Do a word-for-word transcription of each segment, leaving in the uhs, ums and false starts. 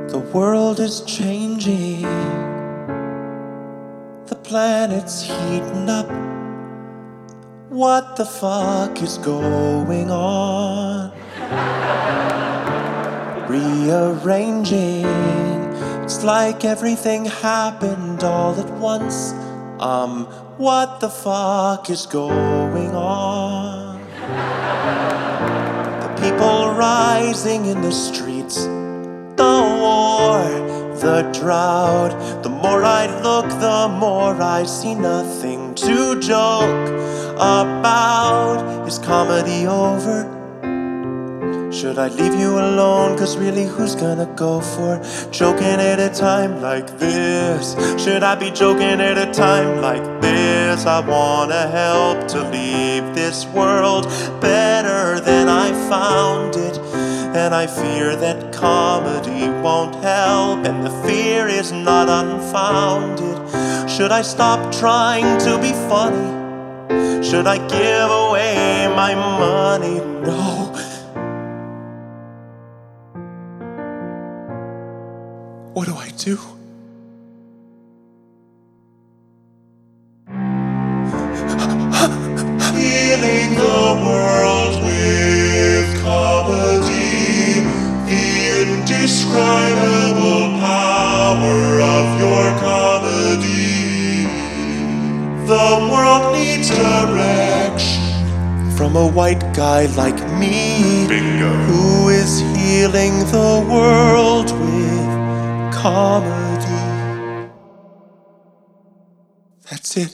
The world is changing, the planet's heating up. What the fuck is going on? Rearranging, it's like everything happened all at once. Um, what the fuck is going on? The people rising in the streets, the war, the drought. The more I look, the more I see nothing to joke about. Is comedy over? Should I leave you alone? Cause really, who's gonna go for joking at a time like this? Should I be joking at a time like this? I wanna help to leave this world better than I found it. And I fear that comedy won't help, and the fear is not unfounded. Should I stop trying to be funny? Should I give away my money? No. What do I do? Healing the world with comedy, the indescribable power of your comedy. The world needs direction from a white guy like me. Bingo. Who is healing the world with comedy. That's it.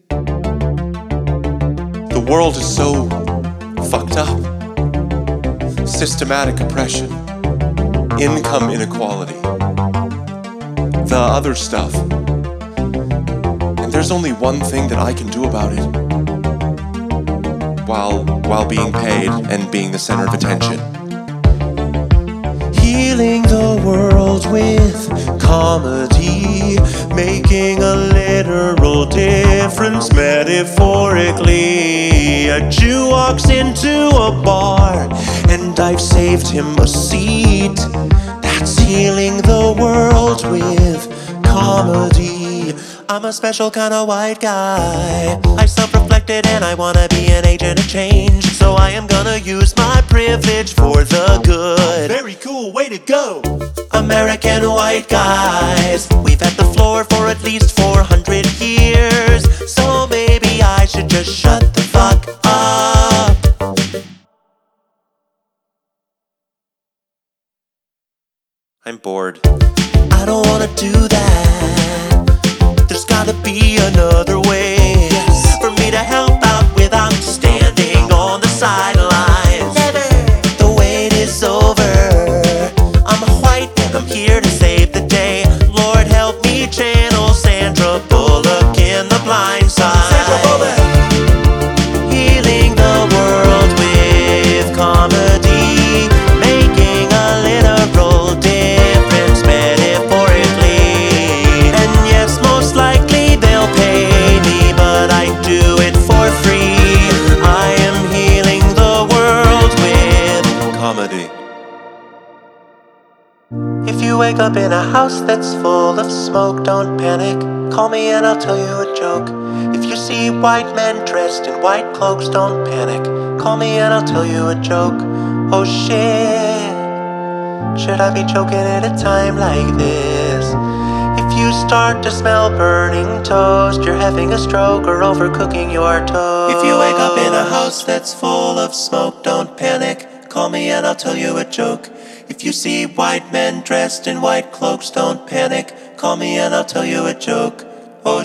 The world is so fucked up. Systematic oppression, income inequality, the other stuff. And there's only one thing that I can do about it, while while being paid and being the center of attention. Healing the world with comedy, making a literal difference metaphorically. A Jew walks into a bar and I've saved him a seat. That's healing the world with comedy. I'm a special kind of white guy. I self-reflected and I wanna be an agent of change. So I am gonna use my privilege for the good. Very cool, way to go! American white guys, we've had the floor for at least four hundred years. So maybe I should just shut the fuck up. I'm bored. I don't wanna do that. There's gotta be another way, yes, for me to help out without standing on the sidelines. Never. The wait is over. I'm white and I'm here to save the day. Lord help me channel Sandra Bullock in The Blind Side. Sandra Bullock. Healing the world with comedy, making a literal difference metaphorically. And yes, most likely they'll pay me, but I do it for free. I am healing the world with comedy. If you wake up in a house that's full of smoke, don't panic. Call me and I'll tell you a joke. If you see white men dressed in white cloaks, don't panic. Call me and I'll tell you a joke. Oh shit, should I be joking at a time like this? If you start to smell burning toast, you're having a stroke or overcooking your toast. If you wake up in a house that's full of smoke, don't panic. Call me and I'll tell you a joke. If you see white men dressed in white cloaks, don't panic. Call me and I'll tell you a joke. Oh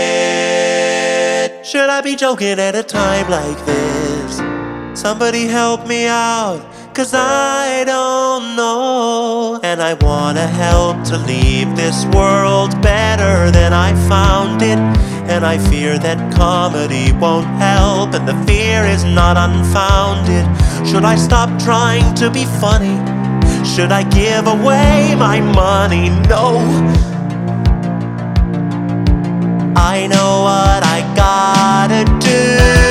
shit, should I be joking at a time like this? Somebody help me out, cause I don't know. And I wanna help to leave this world better than I found it. And I fear that comedy won't help, and the fear is not unfounded. Should I stop trying to be funny? Should I give away my money? No. I know what I gotta do.